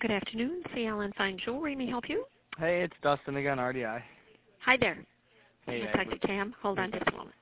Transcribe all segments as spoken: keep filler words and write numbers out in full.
Good afternoon. C L N Fine Jewelry. May I help you? Hey, it's Dustin again, R D I. Hi there. Hey, I'm I going to was, talk to Cam. Hold on just a moment.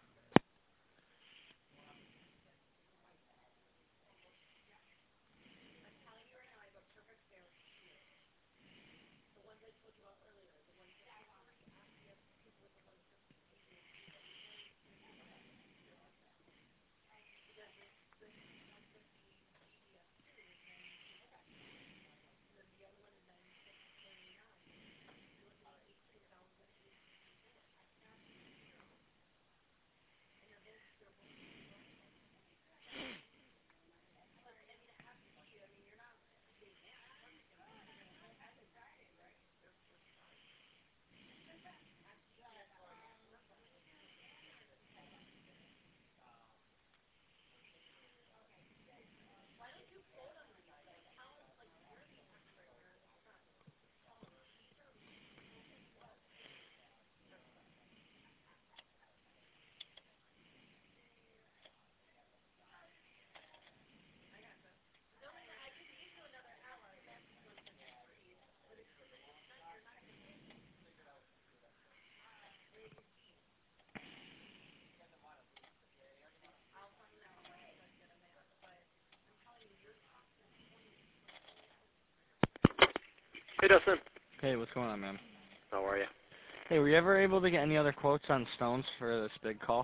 Hey, Dustin. hey, what's going on, man? How are you? Hey, were you ever able to get any other quotes on stones for this big call?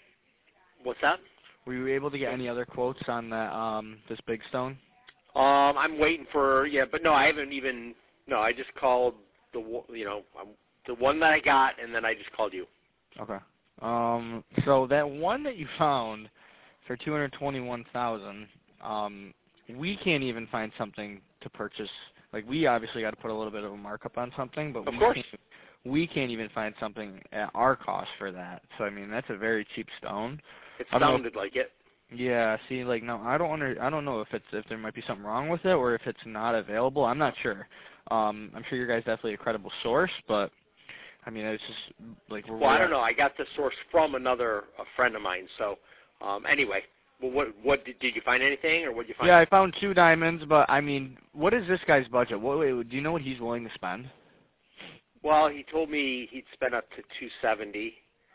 What's that? Were you able to get any other quotes on that um this big stone? Um, I'm waiting for yeah, but no, I haven't even. No, I just called the one- you know um, the one that I got, and then I just called you. Okay. Um, so that one that you found for two hundred twenty-one thousand, um, we can't even find something to purchase. Like, we obviously got to put a little bit of a markup on something, but Of we course. can't. We can't even find something at our cost for that. So I mean, that's a very cheap stone. It I don't know if- sounded like it. Yeah, see, like, no, I don't under, I don't know if it's if there might be something wrong with it or if it's not available. I'm not sure. Um, I'm sure your guy's definitely a credible source, but I mean, it's just like we're. Well, I we're don't know. I got the source from another a friend of mine. So, um, anyway, well, what what did, did you find anything, or what did you find? Yeah, I found two diamonds, but I mean, what is this guy's budget? What, wait, do you know what he's willing to spend? Well, he told me he'd spend up to two seventy,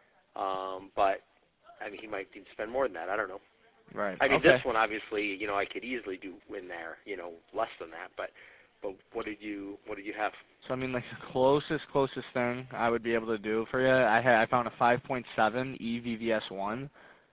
um, but I mean, he might need to spend more than that. I don't know. Right. I mean, okay. this one obviously, you know, I could easily do in there, you know, less than that. But, but what did you, what did you have? So I mean, like the closest, closest thing I would be able to do for you, I had, I found a five point seven E V V S one.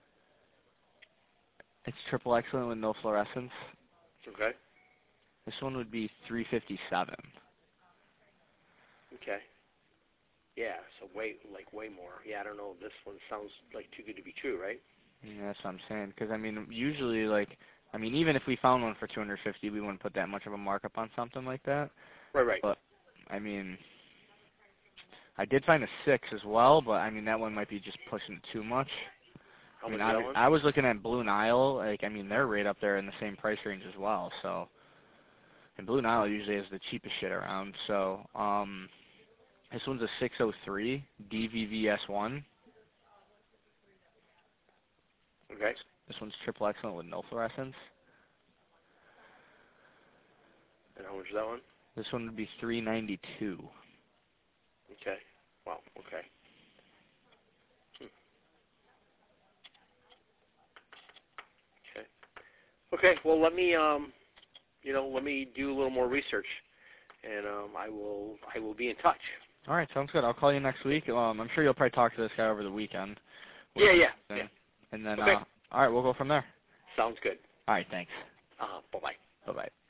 It's triple excellent with no fluorescence. Okay. This one would be three fifty-seven. Okay. Yeah. So way, like way more. Yeah. I don't know. This one sounds like too good to be true, right? Yeah, that's what I'm saying. Because I mean, usually, like, I mean, even if we found one for two hundred fifty, we wouldn't put that much of a markup on something like that. Right. Right. But I mean, I did find a six as well, but I mean, that one might be just pushing it too much. How I mean, much is I, that one? I was looking at Blue Nile. Like, I mean, they're right up there in the same price range as well. So, and Blue Nile usually is the cheapest shit around. So, um, this one's a six oh three D V V S one. Okay. This one's triple excellent with no fluorescence. And how much is that one? This one would be three ninety-two. Okay. Wow. Okay. Hmm. Okay. Okay. Well, let me, um, you know, let me do a little more research, and um, I will, I will be in touch. All right, sounds good. I'll call you next week. Um, I'm sure you'll probably talk to this guy over the weekend. Yeah. Yeah. And, Yeah. and then, Okay. uh, all right, we'll go from there. Sounds good. All right, thanks. Uh, bye bye. Bye-bye.